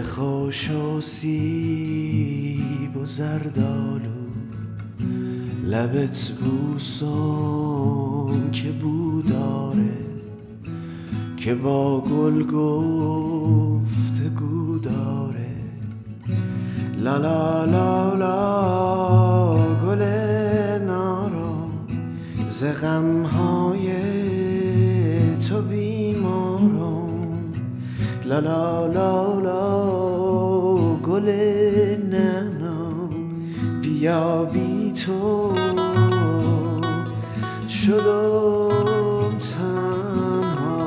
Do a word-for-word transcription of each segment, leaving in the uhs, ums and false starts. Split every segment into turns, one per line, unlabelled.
دل خوش و سیب و زردالو، لبت بوسم که بو داره، که با گل گفتگو داره. لا لا لا لا گل نارا، ز غمهای تو بیمارم. لا لا لا لا گل نعنا، بیا بی تو شدم تنها.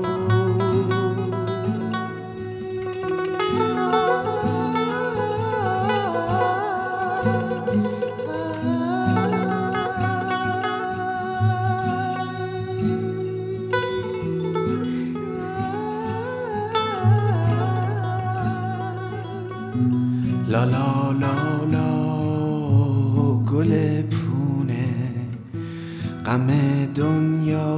لا لا لا لا گل پونه، غم دنیا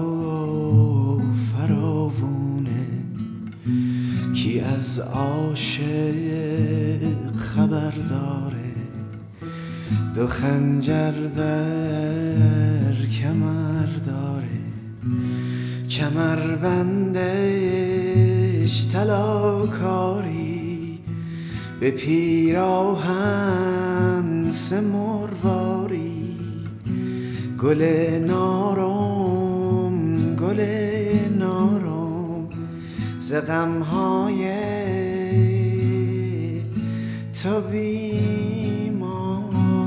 فراوونه. کی از عاشق خبر داره، دو خنجر بر کمر داره. کمربندش طلاکاری، به پیراهن سه مرواری. گل نارم گل نارم، ز غمهای تو بیمارم.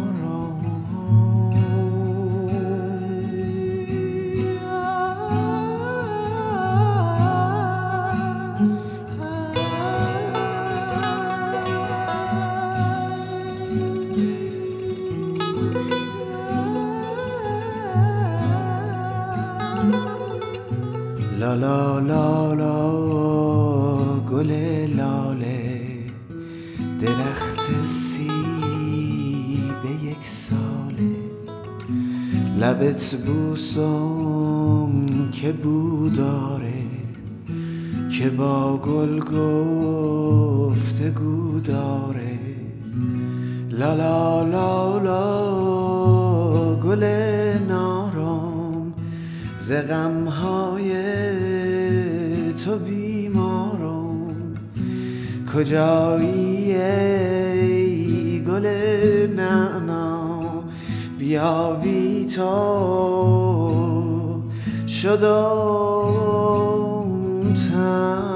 لا لا لا لا گل لاله، درخت سیب یک ساله. لبت بوسم که بو داره، که با گل گفتگو داره. لا لا لا لا گل نارم، ز غمهای تو بیمارم. کجایی ای گل نعنا، بیا بی تو شدم تنها.